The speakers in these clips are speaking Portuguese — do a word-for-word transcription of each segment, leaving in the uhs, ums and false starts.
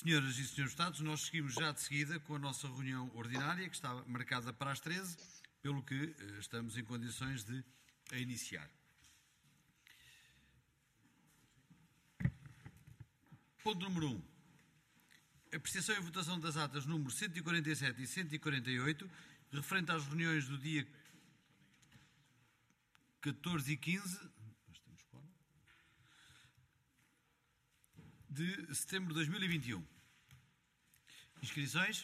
Senhoras e senhores deputados, nós seguimos já de seguida com a nossa reunião ordinária, que está marcada para as treze, pelo que eh, estamos em condições de a iniciar. Ponto número um. Apreciação e votação das atas número cento e quarenta e sete e cento e quarenta e oito, referente às reuniões do dia catorze e quinze de setembro de dois mil e vinte e um. Inscrições?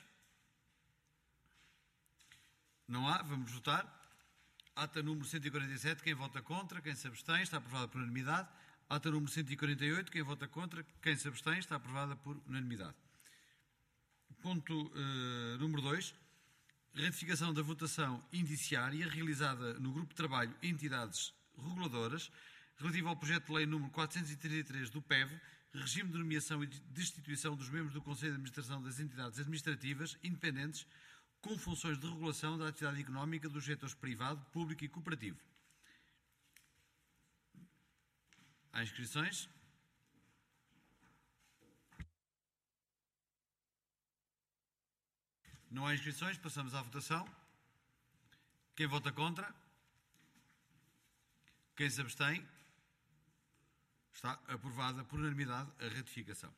Não há. Vamos votar. Ata número cento e quarenta e sete. Quem vota contra? Quem se abstém? Está aprovada por unanimidade. Ata número cento e quarenta e oito. Quem vota contra? Quem se abstém? Está aprovada por unanimidade. Ponto uh, número dois. Ratificação da votação indiciária realizada no Grupo de Trabalho Entidades Reguladoras relativo ao projeto de lei número quatrocentos e trinta e três do P E V, regime de nomeação e destituição dos membros do Conselho de Administração das entidades administrativas independentes com funções de regulação da atividade económica dos setores privado, público e cooperativo. Há inscrições? Não há inscrições, passamos à votação. Quem vota contra? Quem se abstém? Está aprovada por unanimidade a ratificação.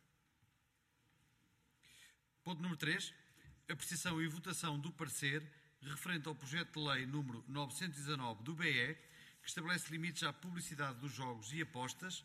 Ponto número três. Apreciação e votação do parecer referente ao projeto de lei número novecentos e dezanove do B E, que estabelece limites à publicidade dos jogos e apostas,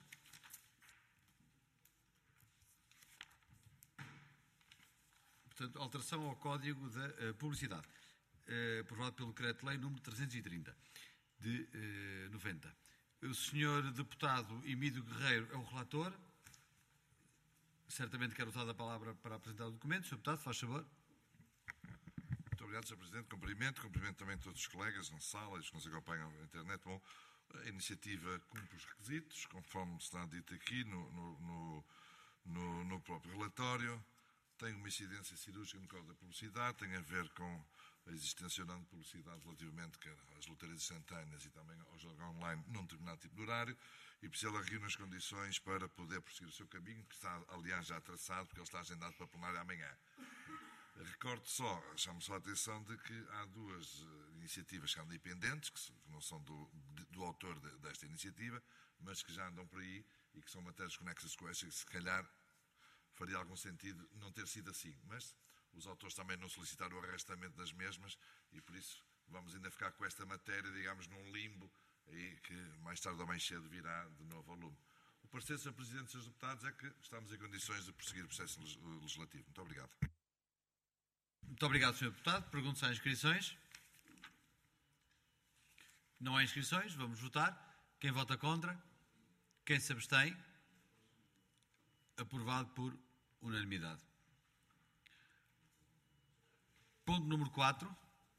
portanto, alteração ao Código da uh, Publicidade, uh, aprovado pelo Decreto-Lei número trezentos e trinta de uh, noventa. O senhor deputado Emílio Guerreiro é o relator. Certamente quer usar a palavra para apresentar o documento. senhor Deputado, faz favor. Muito obrigado, senhor Presidente. Cumprimento. Cumprimento também todos os colegas na sala e os que nos acompanham na internet. Bom, a iniciativa cumpre os requisitos, conforme está dito aqui no, no, no, no, no próprio relatório. Tem uma incidência cirúrgica no Código da Publicidade, tem a ver com a existência ou não de publicidade relativamente às loterias instantâneas e também ao jogo online num determinado tipo de horário, e por isso ela reúne as condições para poder prosseguir o seu caminho, que está, aliás, já traçado, porque ele está agendado para a plenária amanhã. Recordo só, chamo só a atenção de que há duas uh, iniciativas que andam pendentes, que, que não são do, de, do autor de, desta iniciativa, mas que já andam por aí e que são matérias conexas com esta, que se calhar faria algum sentido não ter sido assim, mas os autores também não solicitaram o arrestamento das mesmas e por isso vamos ainda ficar com esta matéria, digamos, num limbo aí que mais tarde ou mais cedo virá de novo ao lume. O parecer, senhor Presidente e senhores deputados, é que estamos em condições de prosseguir o processo legislativo. Muito obrigado. Muito obrigado, senhor Deputado. Pergunto se há inscrições. Não há inscrições. Vamos votar. Quem vota contra? Quem se abstém? Aprovado por unanimidade. Ponto número quatro.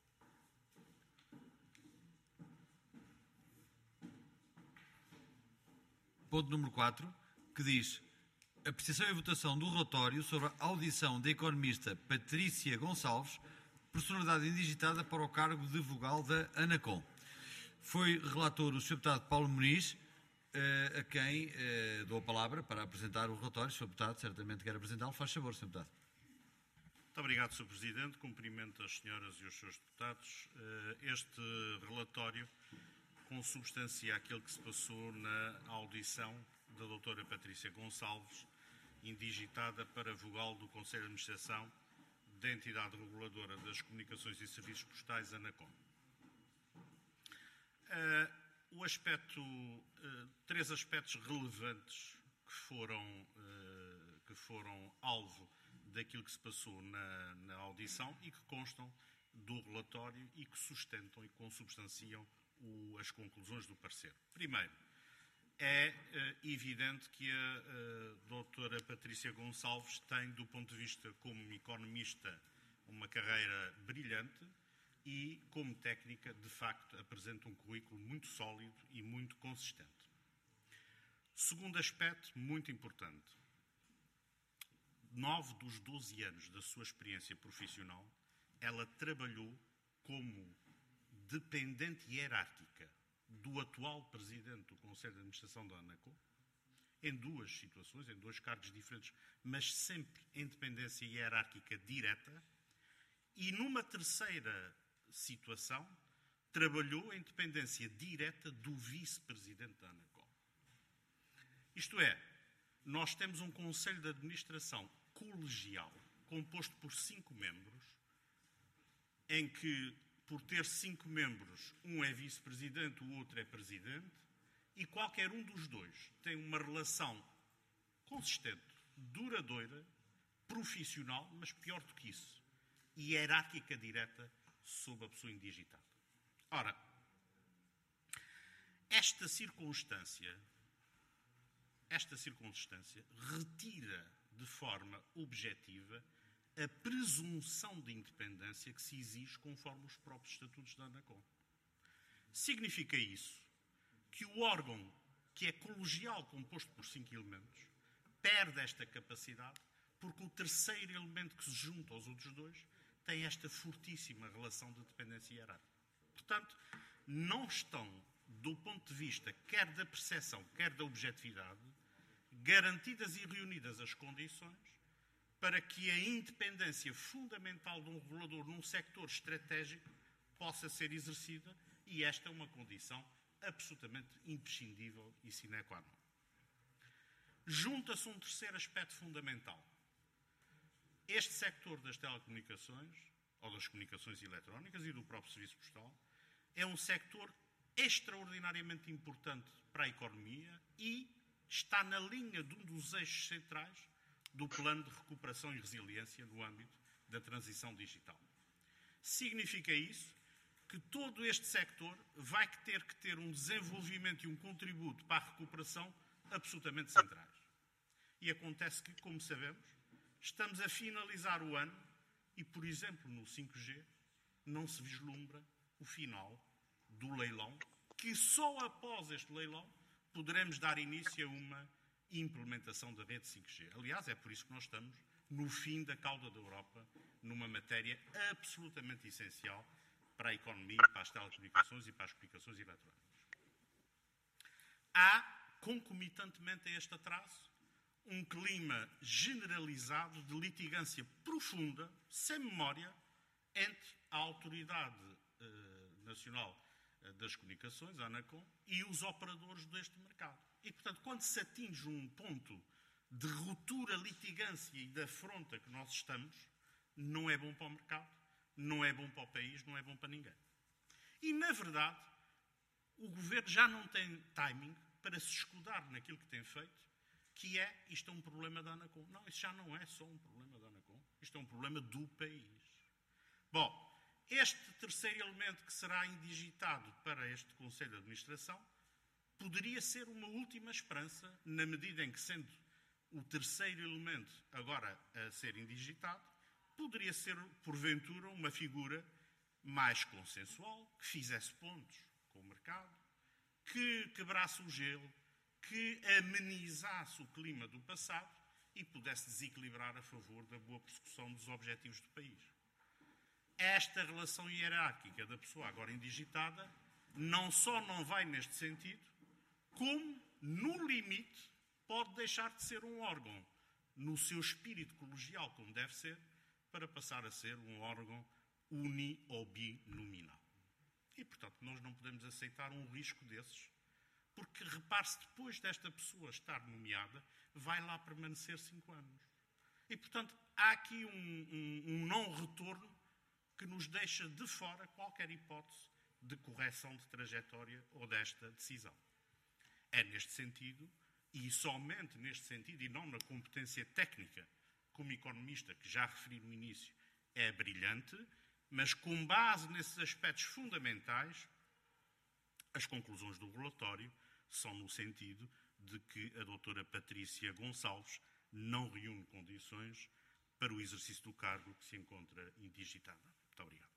Ponto número quatro, que diz: apreciação e votação do relatório sobre a audição da economista Patrícia Gonçalves, personalidade indigitada para o cargo de vogal da ANACOM. Foi relator o senhor Deputado Paulo Muniz, a quem dou a palavra para apresentar o relatório. senhor Deputado, certamente quer apresentá-lo. Faz favor, senhor Deputado. Muito obrigado, senhor Presidente. Cumprimento as senhoras e os senhores deputados. Este relatório consubstancia aquele que se passou na audição da doutora Patrícia Gonçalves, indigitada para vogal do Conselho de Administração da Entidade Reguladora das Comunicações e Serviços Postais, ANACOM. Uh, o aspecto, uh, três aspectos relevantes que foram, uh, que foram alvo daquilo que se passou na, na audição e que constam do relatório e que sustentam e consubstanciam o, as conclusões do parecer. Primeiro, é uh, evidente que a uh, doutora Patrícia Gonçalves tem, do ponto de vista como economista, uma carreira brilhante e, como técnica, de facto, apresenta um currículo muito sólido e muito consistente. Segundo aspecto, muito importante. Nove dos doze anos da sua experiência profissional, ela trabalhou como dependente hierárquica do atual presidente do Conselho de Administração da ANACOM em duas situações, em dois cargos diferentes, mas sempre em dependência hierárquica direta. E numa terceira situação, trabalhou em dependência direta do vice-presidente da ANACOM. Isto é, nós temos um Conselho de Administração colegial, composto por cinco membros, em que, por ter cinco membros, um é vice-presidente, o outro é presidente, e qualquer um dos dois tem uma relação consistente, duradoura, profissional, mas pior do que isso, hierárquica direta sobre a pessoa indigitada. Ora, esta circunstância, esta circunstância retira de forma objetiva a presunção de independência que se exige conforme os próprios estatutos da ANACOM. Significa isso que o órgão, que é colegial, composto por cinco elementos, perde esta capacidade porque o terceiro elemento que se junta aos outros dois tem esta fortíssima relação de dependência hierárquica. Portanto, não estão, do ponto de vista quer da percepção, quer da objetividade, garantidas e reunidas as condições para que a independência fundamental de um regulador num sector estratégico possa ser exercida, e esta é uma condição absolutamente imprescindível e sine qua non. Junta-se um terceiro aspecto fundamental. Este sector das telecomunicações, ou das comunicações eletrónicas e do próprio serviço postal, é um sector extraordinariamente importante para a economia e está na linha de um dos eixos centrais do plano de recuperação e resiliência no âmbito da transição digital. Significa isso que todo este sector vai ter que ter um desenvolvimento e um contributo para a recuperação absolutamente centrais. E acontece que, como sabemos, estamos a finalizar o ano e, por exemplo, no cinco G, não se vislumbra o final do leilão, que só após este leilão poderemos dar início a uma implementação da rede cinco G. Aliás, é por isso que nós estamos no fim da cauda da Europa, numa matéria absolutamente essencial para a economia, para as telecomunicações e para as comunicações eletrónicas. Há, concomitantemente a este atraso, um clima generalizado de litigância profunda, sem memória, entre a Autoridade eh, Nacional das Comunicações, a ANACOM, e os operadores deste mercado. E, portanto, quando se atinge um ponto de ruptura, litigância e de afronta que nós estamos, não é bom para o mercado, não é bom para o país, não é bom para ninguém. E, na verdade, o Governo já não tem timing para se escudar naquilo que tem feito, que é, isto é um problema da ANACOM. Não, isso já não é só um problema da ANACOM, isto é um problema do país. Bom, este terceiro elemento que será indigitado para este Conselho de Administração poderia ser uma última esperança, na medida em que, sendo o terceiro elemento agora a ser indigitado, poderia ser, porventura, uma figura mais consensual, que fizesse pontos com o mercado, que quebrasse o gelo, que amenizasse o clima do passado e pudesse desequilibrar a favor da boa persecução dos objetivos do país. Esta relação hierárquica da pessoa agora indigitada não só não vai neste sentido, como, no limite, pode deixar de ser um órgão no seu espírito colegial, como deve ser, para passar a ser um órgão uni ou binominal. E, portanto, nós não podemos aceitar um risco desses, porque, repare-se, depois desta pessoa estar nomeada, vai lá permanecer cinco anos. E, portanto, há aqui um, um, um não-retorno que nos deixa de fora qualquer hipótese de correção de trajetória ou desta decisão. É neste sentido, e somente neste sentido, e não na competência técnica, como economista, que já referi no início, é brilhante, mas com base nesses aspectos fundamentais, as conclusões do relatório são no sentido de que a doutora Patrícia Gonçalves não reúne condições para o exercício do cargo que se encontra indigitada. Muito obrigado.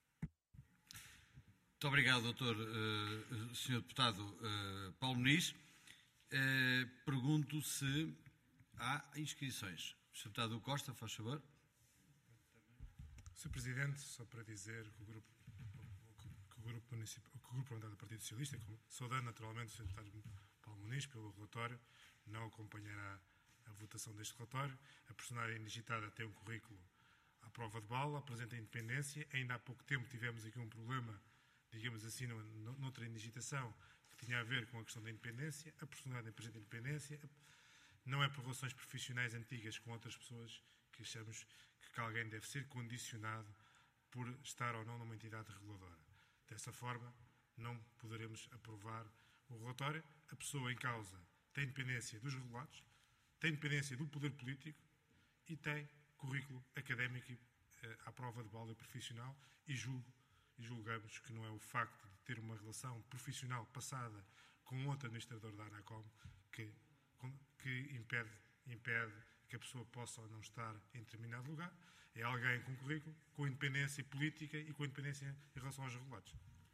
Muito obrigado, doutor, uh, senhor Deputado uh, Paulo Muniz. Uh, pergunto se há inscrições. senhor Deputado Costa, faz favor. senhor Presidente, só para dizer que o Grupo, que o grupo, municipal, que o grupo parlamentar do Partido Socialista, saudando naturalmente o senhor Deputado Paulo Muniz, pelo relatório. Não acompanhará a votação deste relatório. A personagem indigitada tem um currículo à prova de bala, apresenta independência. Ainda há pouco tempo tivemos aqui um problema, digamos assim, noutra indigitação, que tinha a ver com a questão da independência. A personagem apresenta independência. Não é por relações profissionais antigas com outras pessoas que achamos que alguém deve ser condicionado por estar ou não numa entidade reguladora. Dessa forma, não poderemos aprovar o relatório. A pessoa em causa tem independência dos regulados, tem independência do poder político e tem currículo académico eh, à prova de bala profissional e julgo e julgamos que não é o facto de ter uma relação profissional passada com outro administrador da ANACOM que, que impede, impede que a pessoa possa ou não estar em determinado lugar. É alguém com currículo, com independência política e com independência em relação aos regulados.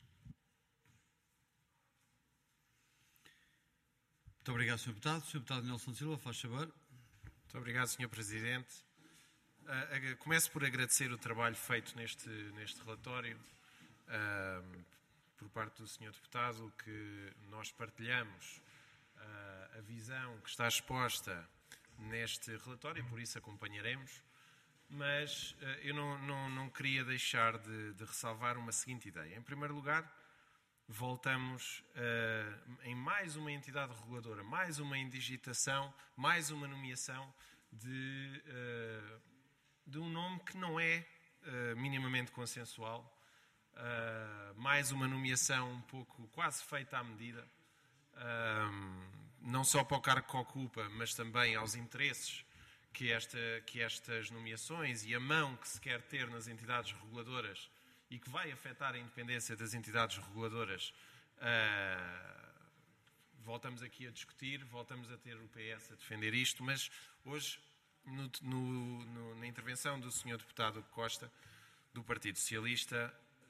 Muito obrigado, senhor Deputado. senhor Deputado Nelson Silva, faz favor. Muito obrigado, senhor Presidente. Uh, começo por agradecer o trabalho feito neste, neste relatório uh, por parte do senhor Deputado, que nós partilhamos uh, a visão que está exposta neste relatório e por isso acompanharemos, mas uh, eu não, não, não queria deixar de, de ressalvar uma seguinte ideia. Em primeiro lugar, voltamos uh, em mais uma entidade reguladora, mais uma indigitação, mais uma nomeação de, uh, de um nome que não é uh, minimamente consensual, uh, mais uma nomeação um pouco quase feita à medida, uh, não só para o cargo que ocupa, mas também aos interesses que, esta, que estas nomeações e a mão que se quer ter nas entidades reguladoras e que vai afetar a independência das entidades reguladoras, uh, voltamos aqui a discutir, voltamos a ter o P S a defender isto, mas hoje, no, no, no, na intervenção do senhor Deputado Costa, do Partido Socialista,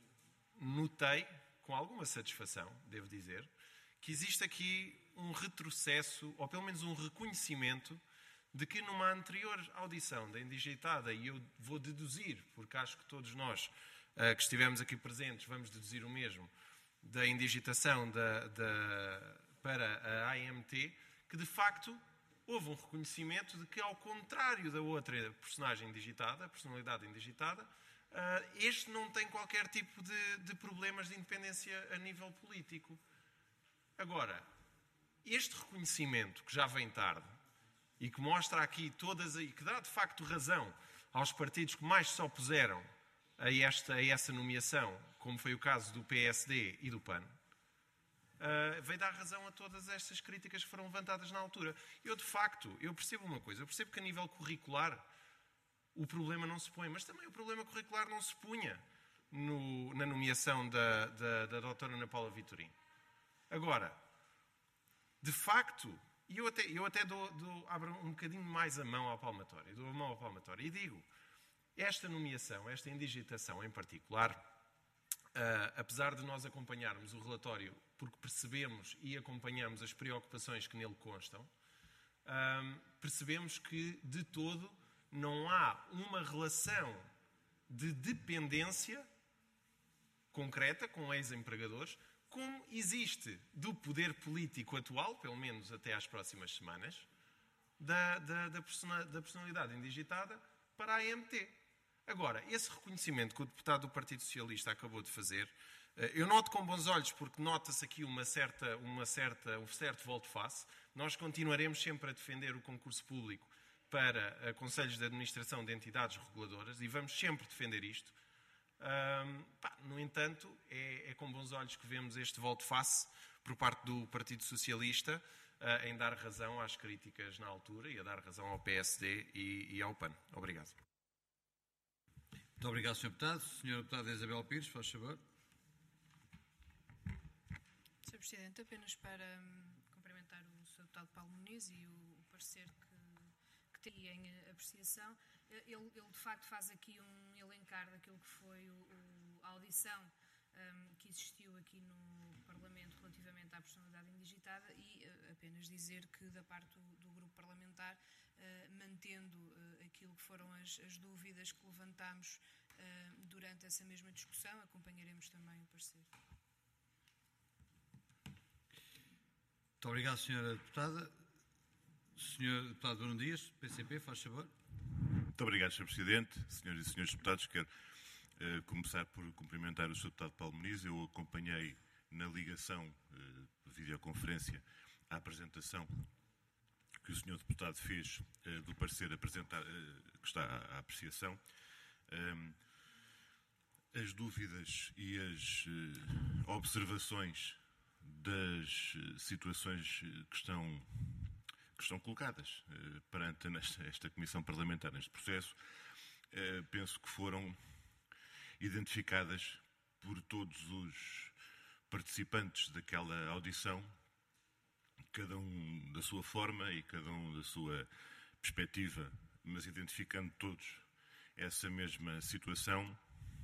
notei, com alguma satisfação, devo dizer, que existe aqui um retrocesso, ou pelo menos um reconhecimento, de que numa anterior audição da indigitada, e eu vou deduzir, porque acho que todos nós que estivemos aqui presentes, vamos deduzir o mesmo, da indigitação da, da, para a A M T, que de facto houve um reconhecimento de que, ao contrário da outra personagem indigitada, a personalidade indigitada, este não tem qualquer tipo de, de problemas de independência a nível político. Agora, este reconhecimento, que já vem tarde, e que mostra aqui todas, e que dá de facto razão aos partidos que mais se opuseram a, esta, a essa nomeação, como foi o caso do P S D e do P A N, uh, veio dar razão a todas estas críticas que foram levantadas na altura. Eu, de facto, eu percebo uma coisa, eu percebo que a nível curricular o problema não se põe, mas também o problema curricular não se punha no, na nomeação da, da, da doutora Ana Paula Vitorino. Agora, de facto, e eu até, eu até dou, dou, abro um bocadinho mais a mão ao palmatório, dou a mão ao palmatório e digo, esta nomeação, esta indigitação em particular, uh, apesar de nós acompanharmos o relatório porque percebemos e acompanhamos as preocupações que nele constam, uh, percebemos que de todo não há uma relação de dependência concreta com ex-empregadores, como existe do poder político atual, pelo menos até às próximas semanas, da, da, da, persona, da personalidade indigitada para a A M T. Agora, esse reconhecimento que o deputado do Partido Socialista acabou de fazer, eu noto com bons olhos, porque nota-se aqui uma certa, uma certa, um certo volte-face. Nós continuaremos sempre a defender o concurso público para conselhos de administração de entidades reguladoras e vamos sempre defender isto. Um, pá, no entanto, é, é com bons olhos que vemos este volte-face por parte do Partido Socialista uh, em dar razão às críticas na altura e a dar razão ao P S D e, e ao P A N. Obrigado. Muito obrigado, senhor Deputado. senhora Deputada Isabel Pires, faz favor. senhor Presidente, apenas para um, cumprimentar o senhor Deputado Paulo Muniz e o, o parecer que, que tem em apreciação. Ele, ele, de facto, faz aqui um elencar daquilo que foi o, o, a audição um, que existiu aqui no Parlamento relativamente à personalidade indigitada e uh, apenas dizer que, da parte do, do grupo parlamentar, uh, mantendo uh, aquilo que foram as, as dúvidas que levantámos uh, durante essa mesma discussão, acompanharemos também o parecer. Muito Muito obrigado, senhora Deputada. senhor Deputado Bruno Dias, P C P, faz favor. Muito obrigado, senhor Presidente. Senhoras e senhores deputados, quero uh, começar por cumprimentar o senhor Deputado Paulo Muniz. Eu acompanhei na ligação, uh, videoconferência, a apresentação que o senhor Deputado fez uh, do parecer apresentar, uh, que está à, à apreciação. Um, as dúvidas e as uh, observações das uh, situações que estão, que estão colocadas uh, perante nesta, esta Comissão Parlamentar neste processo, uh, penso que foram identificadas por todos os participantes daquela audição, cada um da sua forma e cada um da sua perspectiva, mas identificando todos essa mesma situação.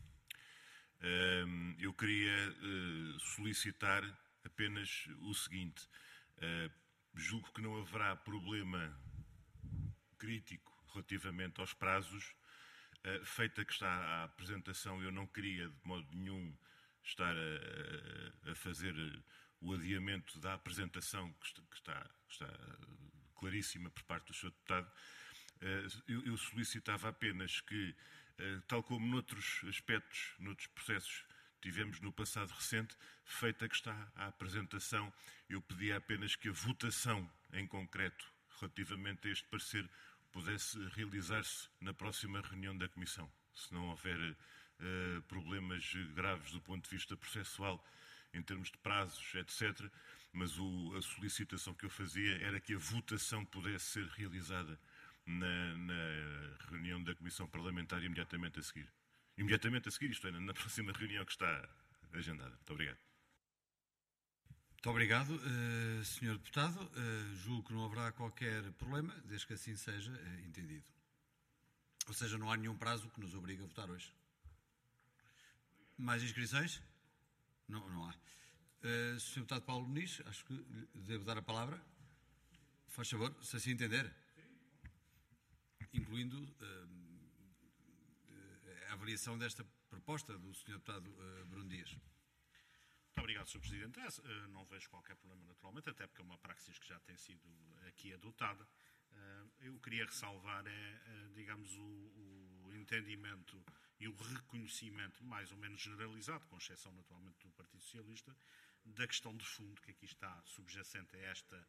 Eu queria solicitar apenas o seguinte: julgo que não haverá problema crítico relativamente aos prazos. Feita que está a apresentação, eu não queria de modo nenhum estar a, a fazer o adiamento da apresentação que está, que está, que está claríssima por parte do senhor Deputado. Eu, eu solicitava apenas que, tal como noutros aspectos, noutros processos tivemos no passado recente, feita que está a apresentação, eu pedia apenas que a votação em concreto relativamente a este parecer pudesse realizar-se na próxima reunião da Comissão. Se não houver uh, problemas graves do ponto de vista processual, em termos de prazos, etcétera, mas o, a solicitação que eu fazia era que a votação pudesse ser realizada na, na reunião da Comissão Parlamentar imediatamente a seguir. Imediatamente a seguir, isto é, na próxima reunião que está agendada. Muito obrigado. Muito obrigado, uh, senhor Deputado. Uh, julgo que não haverá qualquer problema, desde que assim seja uh, entendido. Ou seja, não há nenhum prazo que nos obrigue a votar hoje. Mais inscrições? Não, não há. Uh, senhor Deputado Paulo Muniz, acho que devo dar a palavra. Faz favor, se assim entender. Incluindo uh, a avaliação desta proposta do senhor Deputado uh, Bruno Dias. Muito obrigado, senhor Presidente. Não vejo qualquer problema, naturalmente, até porque é uma praxis que já tem sido aqui adotada. Eu queria ressalvar, é, digamos, o, o entendimento e o reconhecimento mais ou menos generalizado, com exceção, naturalmente, do Partido Socialista, da questão de fundo que aqui está subjacente a esta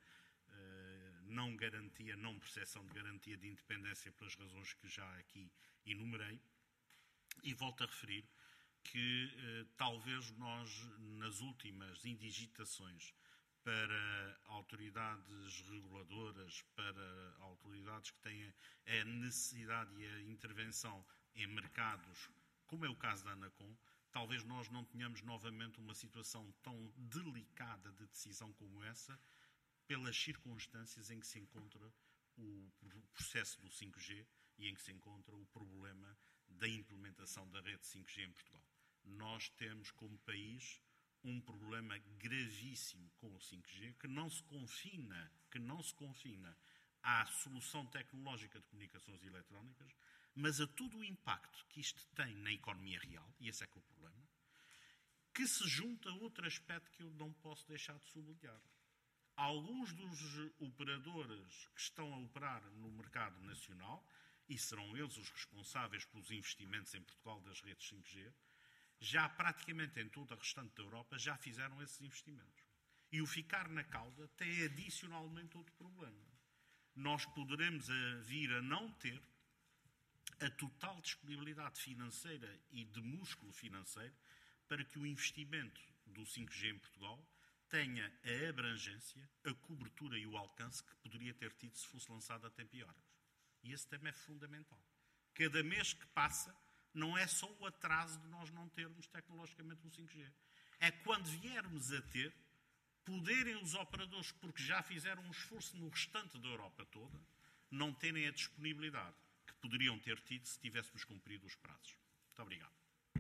não garantia, não percepção de garantia de independência pelas razões que já aqui enumerei. E volto a referir que eh, talvez nós, nas últimas indigitações para autoridades reguladoras, para autoridades que têm a necessidade e a intervenção em mercados, como é o caso da ANACOM, talvez nós não tenhamos novamente uma situação tão delicada de decisão como essa, pelas circunstâncias em que se encontra o processo do cinco G e em que se encontra o problema da implementação da rede cinco G em Portugal. Nós temos, como país, um problema gravíssimo com o cinco G, que não se confina, que não se confina à solução tecnológica de comunicações eletrónicas, mas a todo o impacto que isto tem na economia real, e esse é que é o problema, que se junta a outro aspecto que eu não posso deixar de sublinhar. Alguns dos operadores que estão a operar no mercado nacional, e serão eles os responsáveis pelos investimentos em Portugal das redes cinco G, já praticamente em toda a restante da Europa já fizeram esses investimentos. E o ficar na cauda tem adicionalmente outro problema. Nós poderemos vir a não ter a total disponibilidade financeira e de músculo financeiro para que o investimento do cinco G em Portugal tenha a abrangência, a cobertura e o alcance que poderia ter tido se fosse lançado a tempo e horas. E esse tema é fundamental. Cada mês que passa, não é só o atraso de nós não termos tecnologicamente o cinco G. É quando viermos a ter, poderem os operadores, porque já fizeram um esforço no restante da Europa toda, não terem a disponibilidade que poderiam ter tido se tivéssemos cumprido os prazos. Muito obrigado.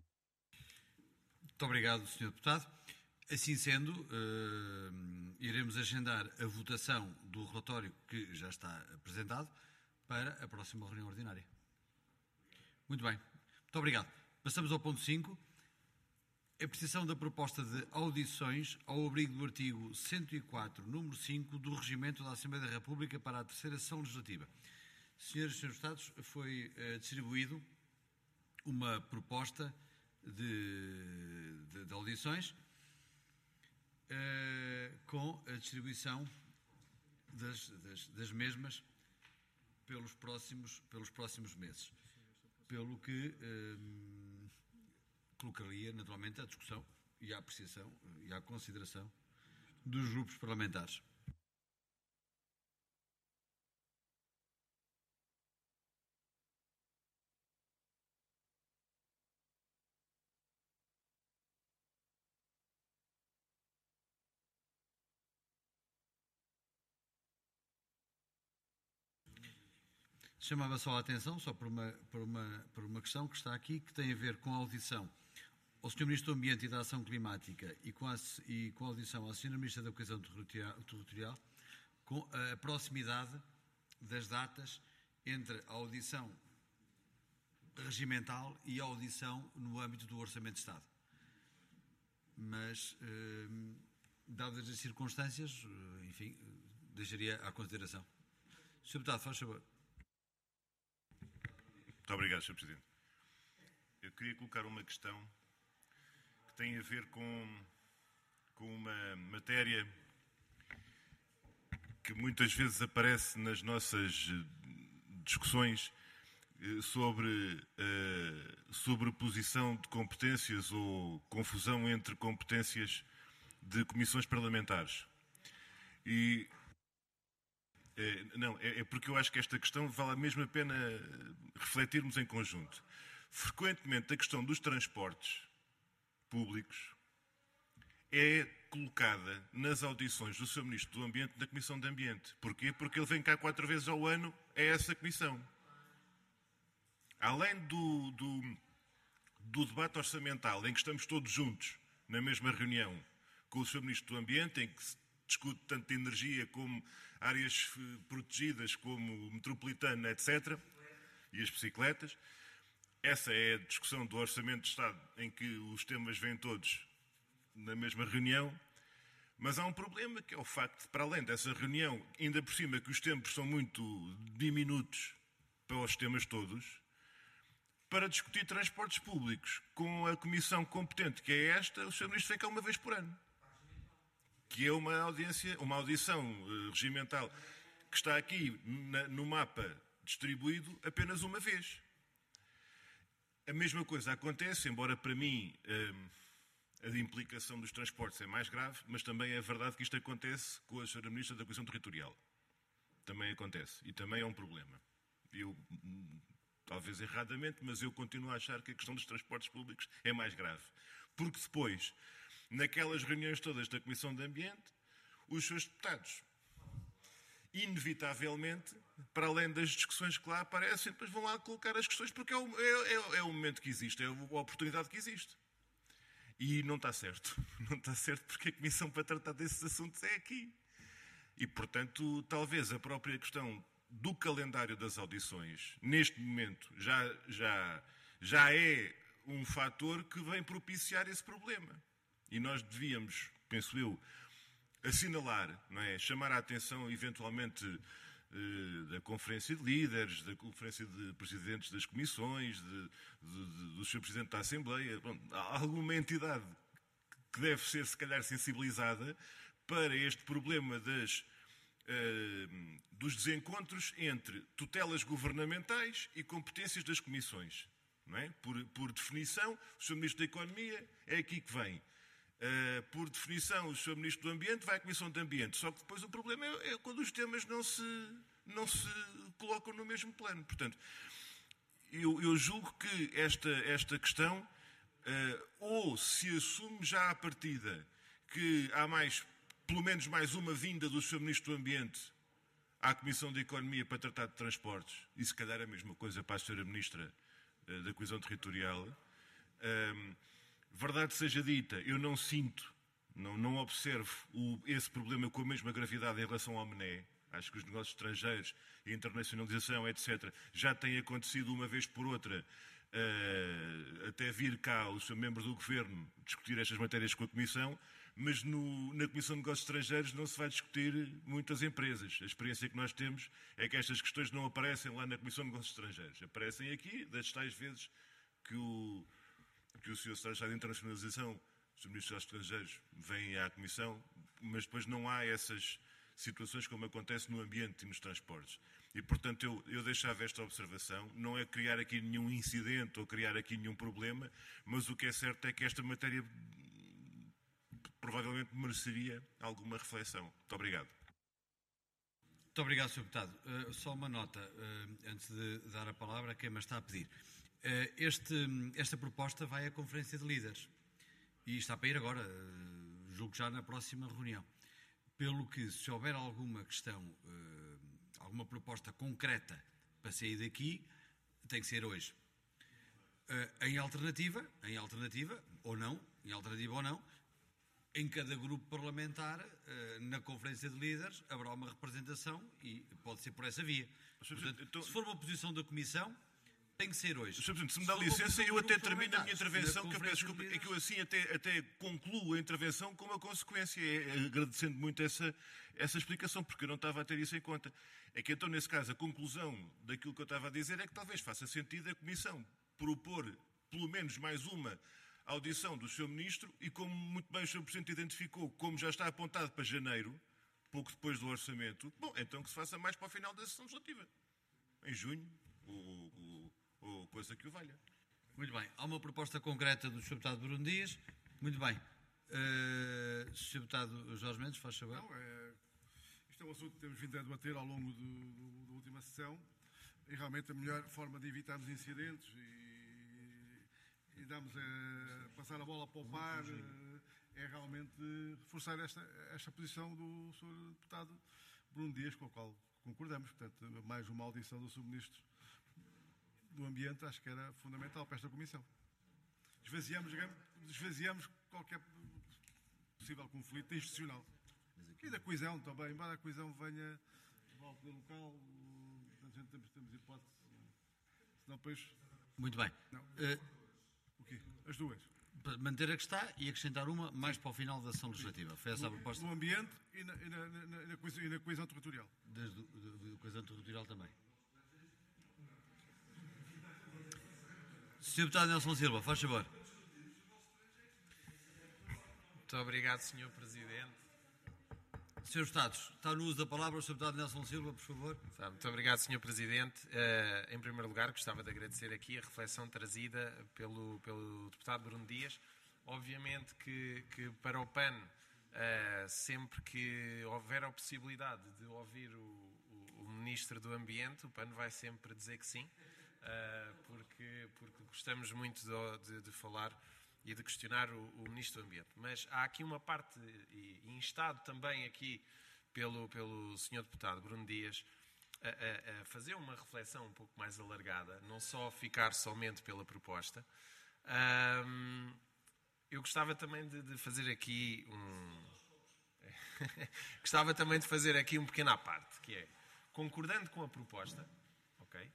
Muito obrigado, senhor Deputado. Assim sendo, uh, iremos agendar a votação do relatório que já está apresentado para a próxima reunião ordinária. Muito bem. Muito obrigado. Passamos ao ponto cinco. Apreciação da proposta de audições ao abrigo do artigo cento e quatro, número cinco, do Regimento da Assembleia da República para a terceira sessão legislativa. Senhoras e senhores deputados, foi uh, distribuído uma proposta de, de, de audições uh, com a distribuição das, das, das mesmas pelos próximos, pelos próximos meses. Pelo que uh, colocaria, naturalmente, à discussão e à apreciação e à consideração dos grupos parlamentares. Chamava só a atenção, só por uma, por, uma, por uma questão que está aqui, que tem a ver com a audição ao senhor Ministro do Ambiente e da Ação Climática e com a, e com a audição à senhora Ministra da Coesão Territorial, com a proximidade das datas entre a audição regimental e a audição no âmbito do Orçamento de Estado. Mas, eh, dadas as circunstâncias, enfim, deixaria à consideração. senhor Deputado, faz favor. Muito obrigado, senhor Presidente. Eu queria colocar uma questão que tem a ver com, com uma matéria que muitas vezes aparece nas nossas discussões sobre a sobreposição de competências ou confusão entre competências de comissões parlamentares. E É, não, é, é porque eu acho que esta questão vale mesmo a pena refletirmos em conjunto. Frequentemente, a questão dos transportes públicos é colocada nas audições do senhor Ministro do Ambiente na Comissão de Ambiente. Porquê? Porque ele vem cá quatro vezes ao ano a essa comissão. Além do, do, do debate orçamental, em que estamos todos juntos na mesma reunião com o senhor Ministro do Ambiente, em que se discute tanto de energia como áreas protegidas, como metropolitana, etcétera, e as bicicletas. Essa é a discussão do Orçamento de Estado, em que os temas vêm todos na mesma reunião. Mas há um problema, que é o facto de, para além dessa reunião, ainda por cima que os tempos são muito diminutos para os temas todos, para discutir transportes públicos com a comissão competente, que é esta, o senhor Ministro vem cá uma vez por ano. Que é uma audiência, uma audição uh, regimental que está aqui na, no mapa distribuído apenas uma vez. A mesma coisa acontece, embora para mim uh, a implicação dos transportes é mais grave, mas também é verdade que isto acontece com a senhora Ministra da Coesão Territorial. Também acontece. E também é um problema. Eu, talvez erradamente, mas eu continuo a achar que a questão dos transportes públicos é mais grave. Porque depois, naquelas reuniões todas da Comissão de Ambiente, os seus deputados, inevitavelmente, para além das discussões que lá aparecem, depois vão lá colocar as questões, porque é o, é, é, é o momento que existe, é a oportunidade que existe. E não está certo. Não está certo porque a Comissão para tratar desses assuntos é aqui. E, portanto, talvez a própria questão do calendário das audições, neste momento, já, já, já é um fator que vem propiciar esse problema. E nós devíamos, penso eu, assinalar, não é? Chamar a atenção, eventualmente, da Conferência de Líderes, da Conferência de Presidentes das Comissões, de, de, de, do senhor Presidente da Assembleia, bom, alguma entidade que deve ser, se calhar, sensibilizada para este problema das, uh, dos desencontros entre tutelas governamentais e competências das comissões. Não é? Por, por definição, o senhor Ministro da Economia é aqui que vem. Uh, por definição, o senhor Ministro do Ambiente vai à Comissão de Ambiente. Só que depois o problema é, é quando os temas não se, não se colocam no mesmo plano. Portanto, eu, eu julgo que esta, esta questão, uh, ou se assume já à partida que há mais, pelo menos mais uma vinda do senhor Ministro do Ambiente à Comissão de Economia para tratar de transportes, e se calhar a mesma coisa para a senhora Ministra uh, da Coesão Territorial. Uh, Verdade seja dita, eu não sinto, não, não observo o, esse problema com a mesma gravidade em relação ao M N E. Acho que os negócios estrangeiros, a internacionalização, etcétera, já têm acontecido uma vez por outra, uh, até vir cá o seu membro do Governo discutir estas matérias com a Comissão, mas no, na Comissão de Negócios Estrangeiros não se vai discutir muitas empresas. A experiência que nós temos é que estas questões não aparecem lá na Comissão de Negócios Estrangeiros. Aparecem aqui, das tais vezes que o, que o senhor Secretário de Internacionalização, os Ministros dos Estrangeiros, vêm à Comissão, mas depois não há essas situações como acontece no ambiente e nos transportes. E, portanto, eu, eu deixava esta observação. Não é criar aqui nenhum incidente ou criar aqui nenhum problema, mas o que é certo é que esta matéria provavelmente mereceria alguma reflexão. Muito obrigado. Muito obrigado, senhor Deputado. Uh, só uma nota, uh, antes de dar a palavra a quem me está a pedir. Uh, este, esta proposta vai à Conferência de Líderes e está para ir agora, uh, julgo já na próxima reunião. Pelo que, se houver alguma questão, uh, alguma proposta concreta para sair daqui, tem que ser hoje. Uh, em alternativa, em alternativa, ou não, em alternativa ou não, em cada grupo parlamentar, na Conferência de Líderes, haverá uma representação e pode ser por essa via. Portanto, então, se for uma posição da Comissão, tem que ser hoje. senhor Presidente, se me dá licença, eu até termino a minha intervenção, que eu peço desculpa, é que eu assim até, até concluo a intervenção com uma consequência, é, agradecendo muito essa, essa explicação, porque eu não estava a ter isso em conta. É que então, nesse caso, a conclusão daquilo que eu estava a dizer é que talvez faça sentido a Comissão propor pelo menos mais uma audição do senhor Ministro e, como muito bem o senhor Presidente identificou, como já está apontado para janeiro, pouco depois do orçamento, bom, então que se faça mais para o final da sessão legislativa, em junho, ou, ou, ou coisa que o valha. Muito bem. Há uma proposta concreta do senhor Deputado Bruno Dias. Muito bem. Uh, senhor Deputado Jorge Mendes, faz favor. Não, é, isto é um assunto que temos vindo a debater ao longo do, do, da última sessão e realmente a melhor forma de evitarmos incidentes e, e darmos a, passar a bola para o par é realmente reforçar esta, esta posição do senhor Deputado Bruno Dias, com a qual concordamos. Portanto, mais uma audição do senhor Ministro do Ambiente acho que era fundamental para esta Comissão. Esvaziamos, esvaziamos qualquer possível conflito institucional. E da coesão também, embora a coesão venha ao poder local, a gente temos, temos hipótese, senão depois... Muito bem. Não. Uh, o quê? As duas. Manter a que está e acrescentar uma mais para o final da ação legislativa. Foi essa a proposta? No ambiente e na, e na, na, na, coesão, e na coesão territorial. Desde a coesão territorial também. senhor Deputado Nelson Silva, faz favor. Muito obrigado, senhor Presidente. senhores Deputados, está no uso da palavra o senhor Deputado Nelson Silva, por favor. Muito obrigado, senhor Presidente. Uh, em primeiro lugar, gostava de agradecer aqui a reflexão trazida pelo, pelo Deputado Bruno Dias. Obviamente que, que para o P A N, uh, sempre que houver a possibilidade de ouvir o, o, o Ministro do Ambiente, o P A N vai sempre dizer que sim, uh, porque, porque gostamos muito de, de, de falar e de questionar o, o Ministro do Ambiente. Mas há aqui uma parte, e, e instado também aqui pelo, pelo senhor Deputado Bruno Dias, a, a, a fazer uma reflexão um pouco mais alargada, não só ficar somente pela proposta. Um, eu gostava também de, de fazer aqui um... gostava também de fazer aqui um pequeno à parte, que é, concordando com a proposta, ok?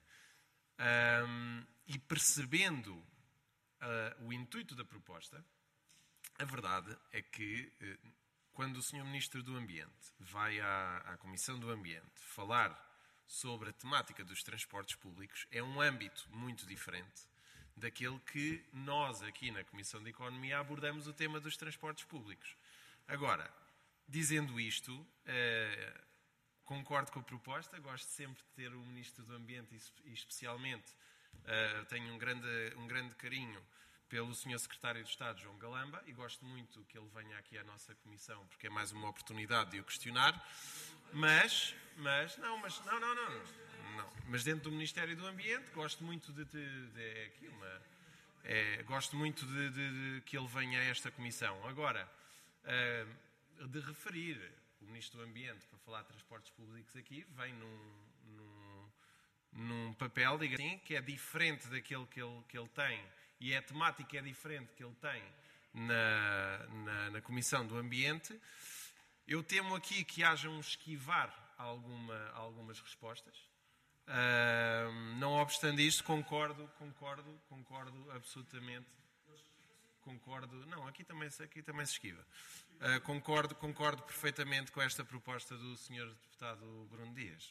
Um, e percebendo Uh, o intuito da proposta, a verdade é que uh, quando o senhor Ministro do Ambiente vai à, à Comissão do Ambiente falar sobre a temática dos transportes públicos, é um âmbito muito diferente daquele que nós aqui na Comissão de Economia abordamos o tema dos transportes públicos. Agora, dizendo isto, uh, concordo com a proposta, gosto sempre de ter o Ministro do Ambiente e especialmente Uh, tenho um grande, um grande carinho pelo senhor Secretário de Estado, João Galamba, e gosto muito que ele venha aqui à nossa Comissão, porque é mais uma oportunidade de o questionar. Mas, mas, não, mas, não, não, não, não. Mas dentro do Ministério do Ambiente, gosto muito de, de, de é aqui uma, é, gosto muito de, de, de que ele venha a esta Comissão. Agora, uh, de referir o Ministro do Ambiente para falar de transportes públicos aqui, vem num, num num papel, diga assim, que é diferente daquele que ele, que ele tem, e a temática é diferente que ele tem na, na, na Comissão do Ambiente. Eu temo aqui que haja um esquivar alguma, algumas respostas. Uh, não obstante isto, concordo, concordo, concordo absolutamente. Concordo. Não, aqui também, aqui também se esquiva. Uh, concordo, concordo perfeitamente com esta proposta do senhor deputado Bruno Dias.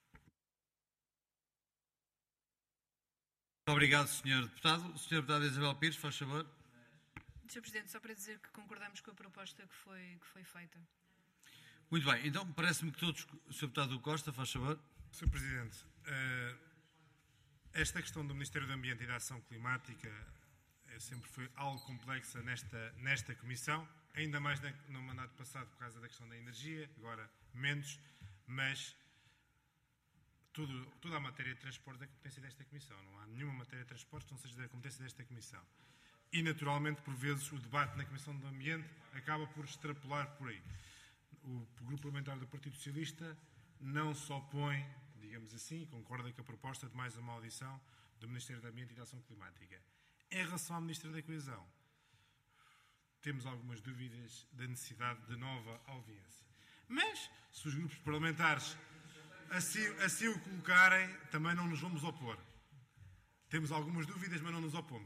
Muito obrigado, senhor Deputado. senhor Deputado Isabel Pires, faz favor. senhor Presidente, só para dizer que concordamos com a proposta que foi, que foi feita. Muito bem, então parece-me que todos... senhor Deputado Costa, faz favor. senhor Presidente, esta questão do Ministério do Ambiente e da Ação Climática sempre foi algo complexa nesta, nesta Comissão, ainda mais no mandato passado por causa da questão da energia, agora menos, mas tudo, toda a matéria de transporte é competência desta Comissão. Não há nenhuma matéria de transporte que não seja da competência desta Comissão. E, naturalmente, por vezes, o debate na Comissão do Ambiente acaba por extrapolar por aí. O Grupo Parlamentar do Partido Socialista não só põe, digamos assim, concorda com a proposta de mais uma audição do Ministério do Ambiente e da Ação Climática. Em relação ao Ministério da Coesão, temos algumas dúvidas da necessidade de nova audiência. Mas, se os grupos parlamentares assim, assim o colocarem, também não nos vamos opor. Temos algumas dúvidas, mas não nos opomos.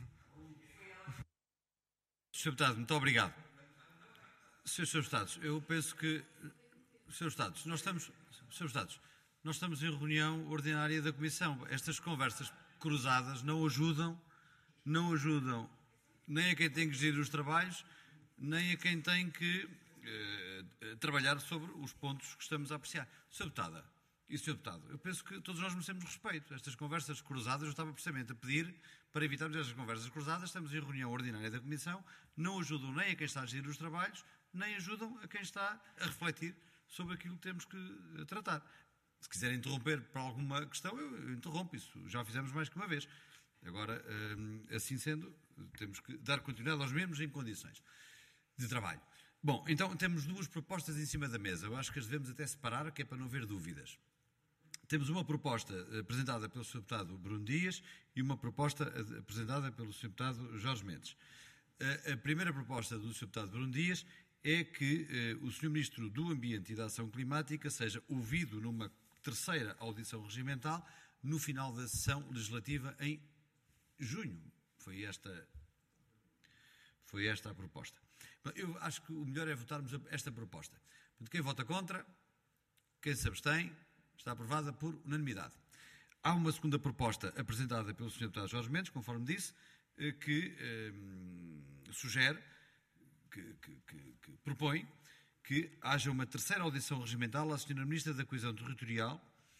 senhor Deputado, muito obrigado. senhores Deputados, eu penso que... senhores Deputados, nós estamos... senhores Deputados, nós estamos em reunião ordinária da Comissão. Estas conversas cruzadas não ajudam, não ajudam nem a quem tem que gerir os trabalhos, nem a quem tem que eh, trabalhar sobre os pontos que estamos a apreciar. senhor Deputada e senhor Deputado, eu penso que todos nós merecemos respeito. Estas conversas cruzadas, eu estava precisamente a pedir para evitarmos estas conversas cruzadas. Estamos em reunião ordinária da Comissão, não ajudam nem a quem está a gerir os trabalhos, nem ajudam a quem está a refletir sobre aquilo que temos que tratar. Se quiserem interromper para alguma questão, eu interrompo. Isso já fizemos mais que uma vez. Agora, assim sendo, temos que dar continuidade aos mesmos em condições de trabalho. Bom, então temos duas propostas em cima da mesa. Eu acho que as devemos até separar, que é para não haver dúvidas. Temos uma proposta apresentada pelo senhor Deputado Bruno Dias e uma proposta apresentada pelo senhor Deputado Jorge Mendes. A primeira proposta do senhor Deputado Bruno Dias é que eh, o senhor Ministro do Ambiente e da Ação Climática seja ouvido numa terceira audição regimental no final da sessão legislativa em junho. Foi esta, foi esta a proposta. Eu acho que o melhor é votarmos esta proposta. Quem vota contra, quem se abstém, está aprovada por unanimidade. Há uma segunda proposta apresentada pelo senhor Deputado Jorge Mendes, conforme disse, que eh, sugere, que, que, que, que propõe que haja uma terceira audição regimental à senhora Ministra da Coesão Territorial,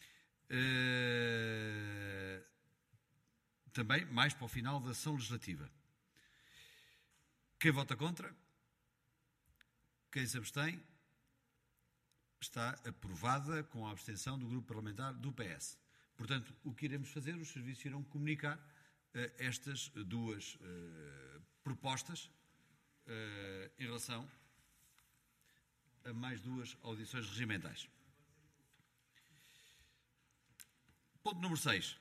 eh, também mais para o final da sessão legislativa. Quem vota contra? Quem se abstém? Está aprovada com a abstenção do Grupo Parlamentar do P S. Portanto, o que iremos fazer, os serviços irão comunicar uh, estas duas uh, propostas uh, em relação a mais duas audições regimentais. Ponto número seis.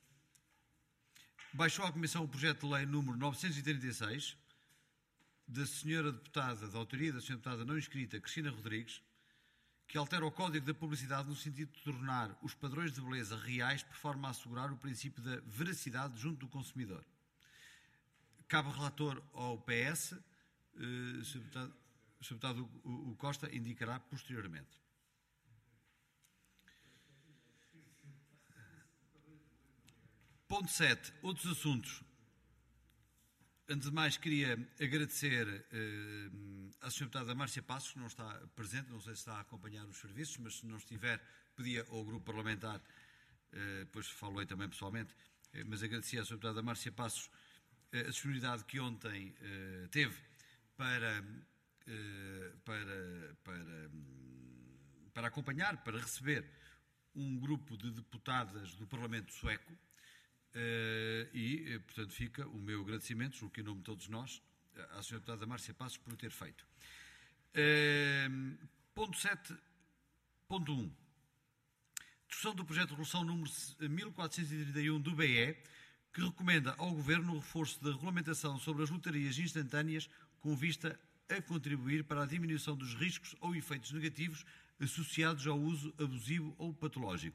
Baixou à Comissão o projeto de lei número novecentos e trinta e seis da senhora deputada, da autoria da senhora deputada não inscrita, Cristina Rodrigues, que altera o Código da Publicidade no sentido de tornar os padrões de beleza reais por forma a assegurar o princípio da veracidade junto do consumidor. Cabe relator ao P S, o senhor Deputado, o senhor Deputado o Costa indicará posteriormente. Ponto sete. Outros assuntos. Antes de mais, queria agradecer eh, à senhora Deputada Márcia Passos, que não está presente, não sei se está a acompanhar os serviços, mas se não estiver, pedia ao Grupo Parlamentar, eh, depois falei também pessoalmente, eh, mas agradecia à senhora Deputada Márcia Passos eh, a disponibilidade que ontem eh, teve para, eh, para, para, para acompanhar, para receber um grupo de deputadas do Parlamento Sueco. Uh, e, portanto, fica o meu agradecimento, julgo que em nome de todos nós, à senhora Deputada Márcia Passos por o ter feito. Uh, ponto sete ponto um. Discussão do projeto de resolução número mil quatrocentos e trinta e um do B E, que recomenda ao Governo o reforço da regulamentação sobre as lotarias instantâneas com vista a contribuir para a diminuição dos riscos ou efeitos negativos associados ao uso abusivo ou patológico.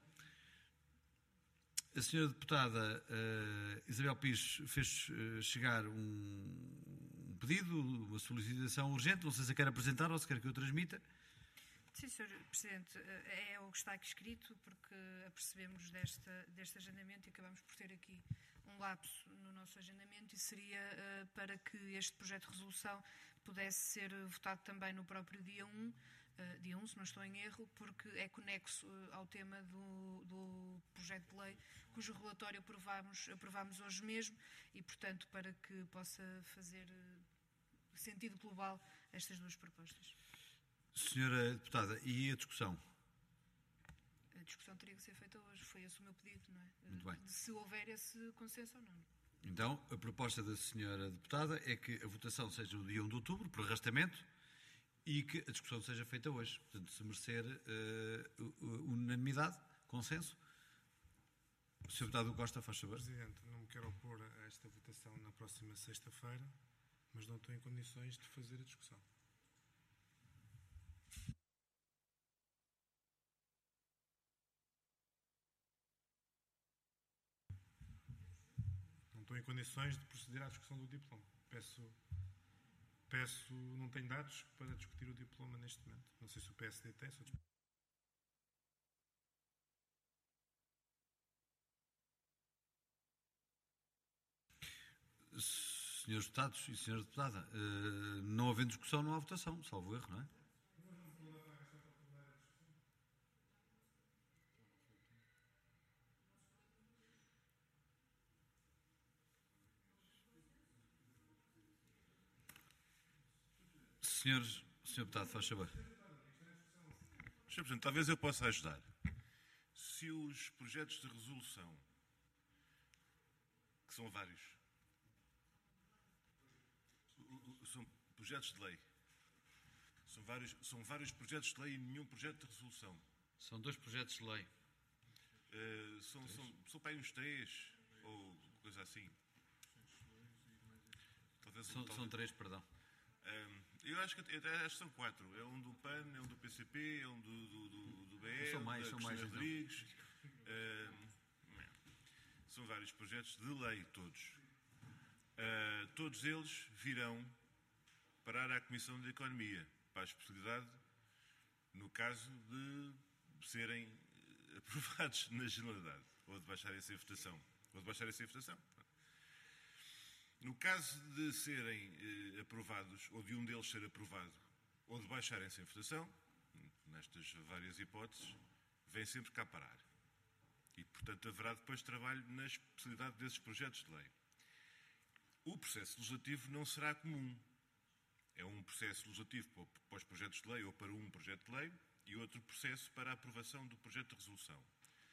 A senhora deputada uh, Isabel Pires fez uh, chegar um, um pedido, uma solicitação urgente, não sei se a quer apresentar ou se quer que eu transmita. Sim, senhor Presidente, é o que está aqui escrito, porque apercebemos desta, deste agendamento e acabamos por ter aqui um lapso no nosso agendamento e seria uh, para que este projeto de resolução pudesse ser votado também no próprio dia um, uh, dia um, se não estou em erro, porque é conexo uh, ao tema do, do projeto de lei, cujo relatório aprovámos, aprovámos hoje mesmo e, portanto, para que possa fazer uh, sentido global estas duas propostas. Senhora Deputada, e a discussão? A discussão teria que ser feita hoje, foi esse o meu pedido, não é? Muito bem. De se houver esse consenso ou não. Então, a proposta da senhora Deputada é que a votação seja no dia um de outubro, por arrastamento, e que a discussão seja feita hoje. Portanto, se merecer uh, unanimidade, consenso. O senhor Deputado Costa, faz favor. Presidente, não me quero opor a esta votação na próxima sexta-feira, mas não estou em condições de fazer a discussão. Não estou em condições de proceder à discussão do diploma. Peço, peço, não tenho dados para discutir o diploma neste momento. Não sei se o P S D tem. Se o... Senhores Deputados e Senhora Deputada, não havendo discussão, não há votação, salvo erro, não é? Senhores, senhor Deputado, faz favor. senhor Presidente, talvez eu possa ajudar. Se os projetos de resolução, que são vários, são projetos de lei, são vários, são vários projetos de lei e nenhum projeto de resolução. São dois projetos de lei. Uh, são, são, são para aí uns três, ou coisa assim. Talvez, são, talvez... são três, perdão. Um, eu acho que, acho que são quatro. É um do P A N, é um do P C P, é um do, do, do, do B E, são mais, da são mais, Rodrigues. Um, são vários projetos de lei, todos. Uh, todos eles virão parar à Comissão de Economia, para a especialidade, no caso de serem aprovados na generalidade, ou de baixarem-se em votação. Ou de baixarem-se em votação. No caso de serem eh, aprovados, ou de um deles ser aprovado, ou de baixarem-se em votação, nestas várias hipóteses, vem sempre cá parar. E, portanto, haverá depois trabalho na especialidade desses projetos de lei. O processo legislativo não será comum. É um processo legislativo para os projetos de lei ou para um projeto de lei e outro processo para a aprovação do projeto de resolução.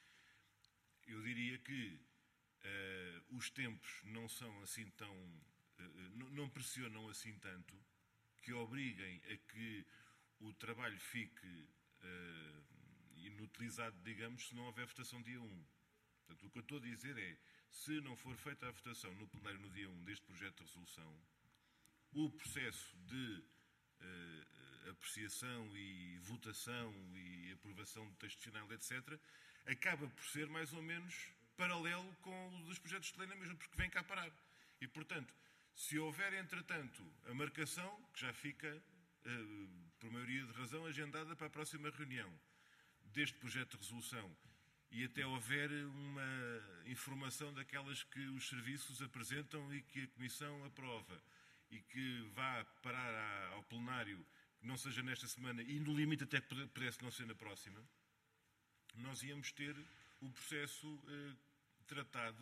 Eu diria que Uh, os tempos não são assim tão... Uh, não, não pressionam assim tanto que obriguem a que o trabalho fique uh, inutilizado, digamos, se não houver votação dia um. Portanto, o que eu estou a dizer é, se não for feita a votação no plenário no dia um deste projeto de resolução, o processo de uh, apreciação e votação e aprovação do texto final, etcétera, acaba por ser mais ou menos paralelo com o dos projetos de lei na mesma, porque vem cá parar. E, portanto, se houver, entretanto, a marcação, que já fica, eh, por maioria de razão, agendada para a próxima reunião deste projeto de resolução, e até houver uma informação daquelas que os serviços apresentam e que a Comissão aprova, e que vá parar ao plenário, que não seja nesta semana, e no limite até que pudesse não ser na próxima, nós íamos ter o processo eh, tratado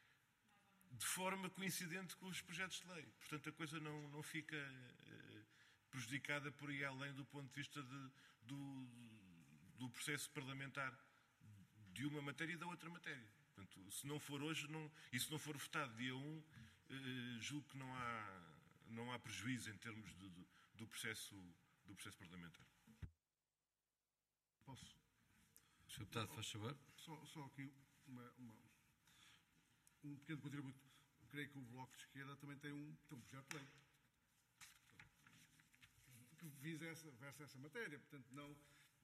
de forma coincidente com os projetos de lei. Portanto, a coisa não, não fica eh, prejudicada por aí além do ponto de vista de, do, do processo parlamentar de uma matéria e da outra matéria. Portanto, se não for hoje, não, e se não for votado dia um, eh, julgo que não há, não há prejuízo em termos de, de, do, processo, do processo parlamentar. Posso? senhor Deputado, faz favor. Só, só aqui uma, uma, um pequeno contributo. Creio que o Bloco de Esquerda também tem um, tem um projeto de lei que visa essa, versa essa matéria. Portanto, não,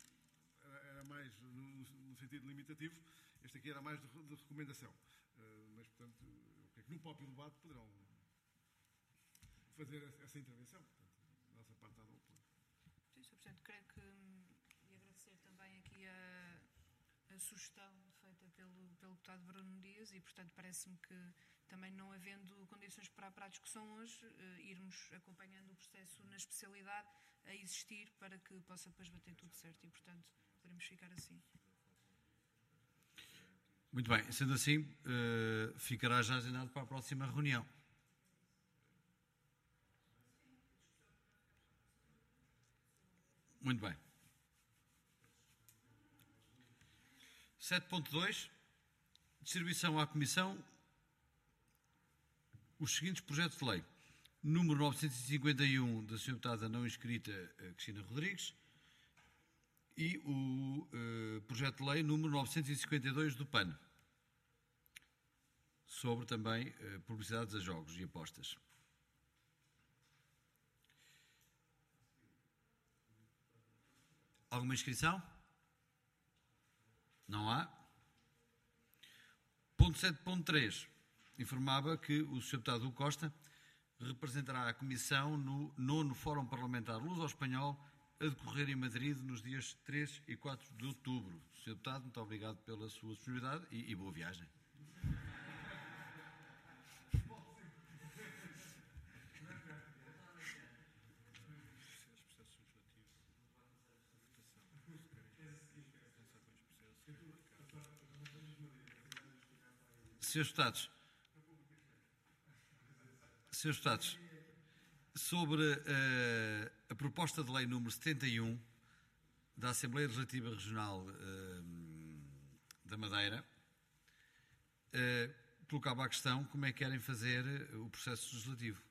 era mais no, no sentido limitativo, este aqui era mais de, de recomendação. Uh, mas, portanto, eu creio que no próprio debate poderão fazer essa intervenção. Portanto, da nossa parte está dado o apoio. Sim, senhor Presidente, creio que, e agradecer também aqui a, a sugestão feita pelo, pelo deputado Bruno Dias e, portanto, parece-me que também não havendo condições para, para a discussão hoje, uh, irmos acompanhando o processo na especialidade a existir para que possa depois bater tudo certo e, portanto, podemos ficar assim. Muito bem, sendo assim, uh, ficará já agendado para a próxima reunião. Muito bem. sete ponto dois. Distribuição à Comissão os seguintes projetos de lei. Número novecentos e cinquenta e um da senhora Deputada não inscrita Cristina Rodrigues e o uh, projeto de lei número novecentos e cinquenta e dois do P A N, sobre também uh, publicidades a jogos e apostas. Alguma inscrição? Não há. Ponto sete ponto três. Informava que o senhor Deputado Hugo Costa representará a Comissão no nono Fórum Parlamentar Luso-Espanhol a decorrer em Madrid nos dias três e quatro de outubro. senhor Deputado, muito obrigado pela sua disponibilidade e, e boa viagem. Senhores Deputados, Senhores Deputados, sobre uh, a proposta de lei número setenta e um da Assembleia Legislativa Regional uh, da Madeira, uh, colocava a questão como é que querem fazer o processo legislativo.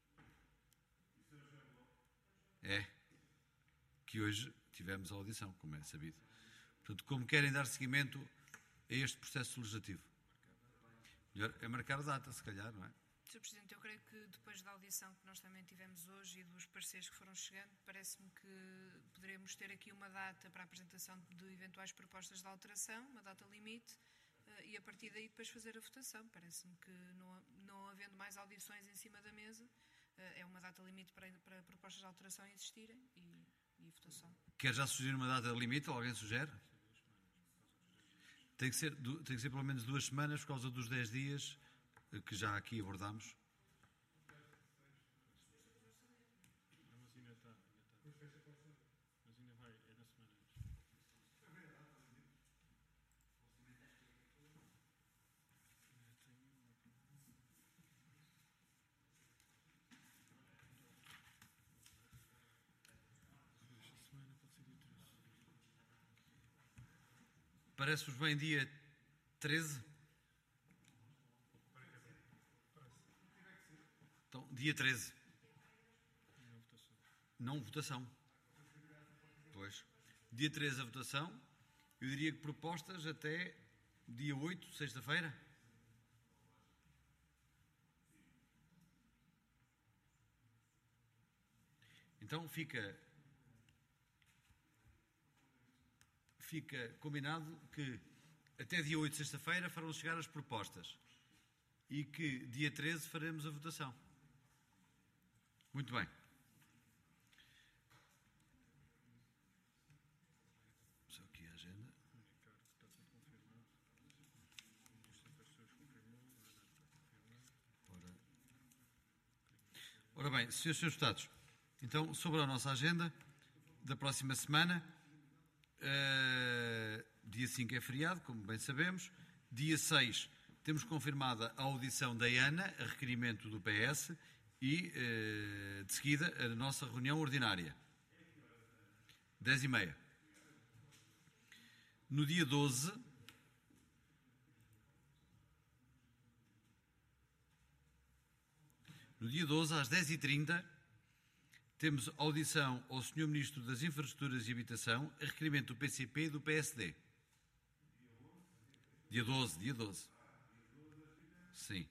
É, que hoje tivemos a audição, como é sabido. Portanto, como querem dar seguimento a este processo legislativo? Melhor é marcar a data, se calhar, não é? senhor Presidente, eu creio que depois da audição que nós também tivemos hoje e dos pareceres que foram chegando, parece-me que poderemos ter aqui uma data para a apresentação de eventuais propostas de alteração, uma data limite, e a partir daí depois fazer a votação. Parece-me que não, não havendo mais audições em cima da mesa, é uma data limite para, para propostas de alteração existirem e, e votação. Quer já sugerir uma data limite? Alguém sugere? Tem que ser, tem que ser pelo menos duas semanas por causa dos dez dias que já aqui abordámos. Parece-vos bem dia treze? Então, dia treze. Não votação. Pois. Dia treze a votação. Eu diria que propostas até dia oito, sexta-feira. Então fica... Fica combinado que até dia oito, sexta-feira, farão chegar as propostas e que dia treze faremos a votação. Muito bem. Só aqui a agenda. Ora, Ora bem, senhores e senhores deputados, então, sobre a nossa agenda da próxima semana... Uh, dia cinco é feriado, como bem sabemos. Dia seis temos confirmada a audição da ANA, a requerimento do P S, e uh, de seguida a nossa reunião ordinária. dez e meia. No dia doze, no dia doze, às dez e trinta, temos audição ao senhor Ministro das Infraestruturas e Habitação, a requerimento do P C P e do P S D. Dia doze, dia doze. Sim.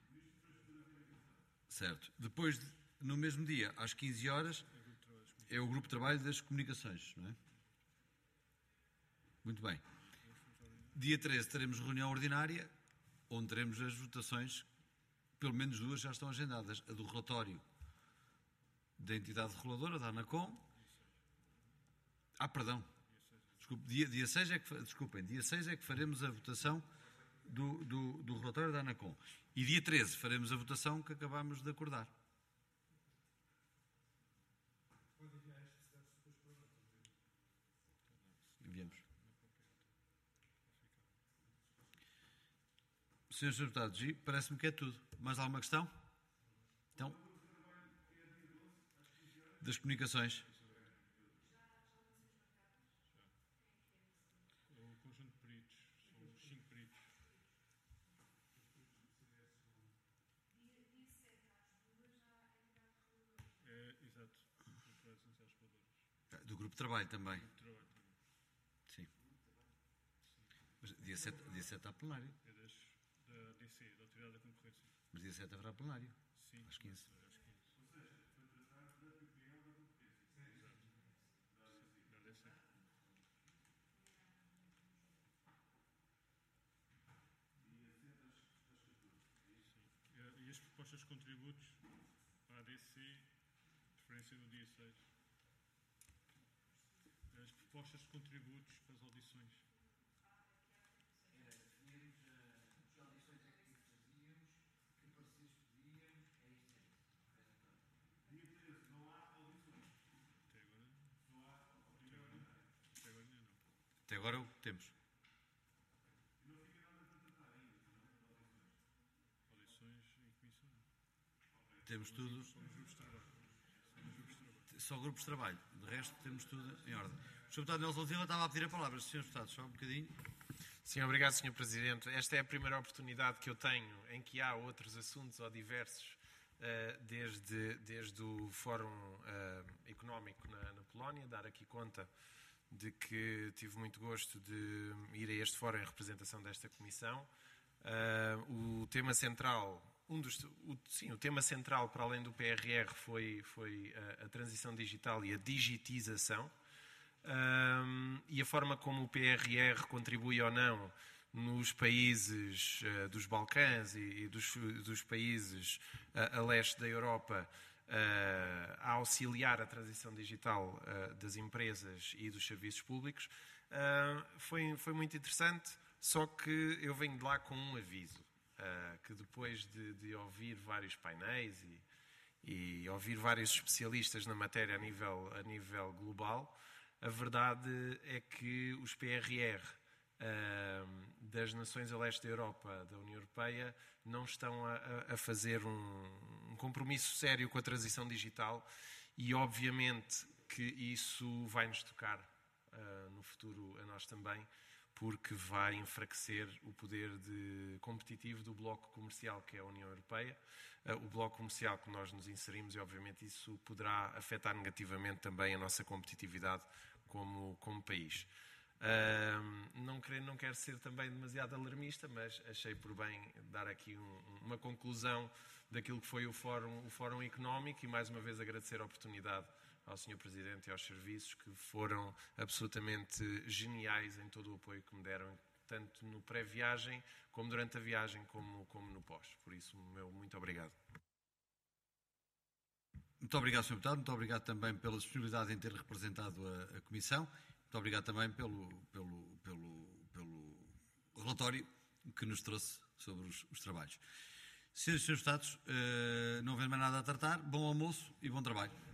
Certo. Depois, no mesmo dia, às quinze horas, é o Grupo de Trabalho das Comunicações, não é? Muito bem. Dia treze teremos reunião ordinária, onde teremos as votações, pelo menos duas já estão agendadas. A do relatório da entidade reguladora, da ANACOM. Ah, perdão. Desculpe, dia, dia seis é que, desculpem, dia seis é que faremos a votação do, do, do relatório da ANACOM. E dia treze faremos a votação que acabámos de acordar. Enviamos. senhores Deputados, parece-me que é tudo. Mais alguma questão? Então, das comunicações. O conjunto de peritos, são os cinco peritos. É, exato. Do grupo de trabalho também. Do trabalho também. Sim. Mas dia sete, dia sete há plenário. É das, da D C, da Autoridade da Concorrência. Mas dia sete haverá plenário. Sim. Às quinze. Às quinze. Ou seja, foi tratado da P P L da Concorrência. Exato. Da D C. E as propostas de contributos para a A D C, preferência no dia seis. As propostas de contributos para as audições. Era definirmos as audições é que fazíamos, que pareceres pedíamos, é isso mesmo. Dia treze não há audições. Até agora não há. Até agora não. Até agora ainda não. Até agora o que temos. Não fica nada para tratar ainda, não é? Audições em comissão. Temos tudo. São os grupos de trabalho. São os grupos de trabalho. Só grupos de trabalho. De resto, temos tudo em ordem. O senhor Deputado Nelson Silva estava a pedir a palavra. senhores Deputados, só um bocadinho. Sim, obrigado, senhor Presidente. Esta é a primeira oportunidade que eu tenho em que há outros assuntos ou diversos, desde, desde o Fórum Económico na, na Polónia, dar aqui conta de que tive muito gosto de ir a este fórum em representação desta Comissão. O tema central... Um dos, o, sim, o tema central, para além do P R R, foi, foi a, a transição digital e a digitização. Um, e a forma como o P R R contribui ou não nos países uh, dos Balcãs e, e dos, dos países uh, a leste da Europa uh, a auxiliar a transição digital uh, das empresas e dos serviços públicos uh, foi, foi muito interessante, só que eu venho de lá com um aviso. Uh, que depois de, de ouvir vários painéis e, e ouvir vários especialistas na matéria a nível, a nível global, a verdade é que os P R R uh, das nações a leste da Europa, da União Europeia, não estão a, a fazer um, um compromisso sério com a transição digital e, obviamente, que isso vai nos tocar uh, no futuro a nós também, porque vai enfraquecer o poder de competitivo do bloco comercial que é a União Europeia, o bloco comercial que nós nos inserimos, e obviamente isso poderá afetar negativamente também a nossa competitividade como, como país. Uh, não, quero, não quero ser também demasiado alarmista, mas achei por bem dar aqui um, uma conclusão daquilo que foi o Fórum, o Fórum Económico e mais uma vez agradecer a oportunidade ao senhor Presidente e aos serviços que foram absolutamente geniais em todo o apoio que me deram, tanto no pré-viagem, como durante a viagem, como, como no pós. Por isso, meu muito obrigado. Muito obrigado, senhor Deputado. Muito obrigado também pela disponibilidade em ter representado a, a Comissão. Muito obrigado também pelo, pelo, pelo, pelo relatório que nos trouxe sobre os, os trabalhos. Senhoras e senhores Deputados, não vem mais nada a tratar. Bom almoço e bom trabalho.